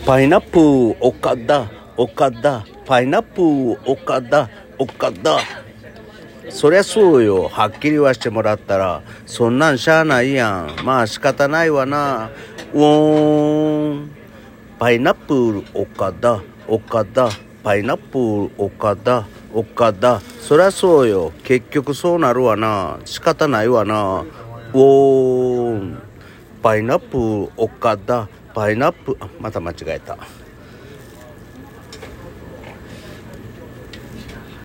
パイナップル岡田パイナップル岡田そりゃそうよ。はっきり言わしてもらったらそんなんしゃあないやん。まあ仕方ないわな。パイナップル岡田パイナップル岡田そりゃそうよ。結局そうなるわな。仕方ないわな。パイナップル岡田また間違えた。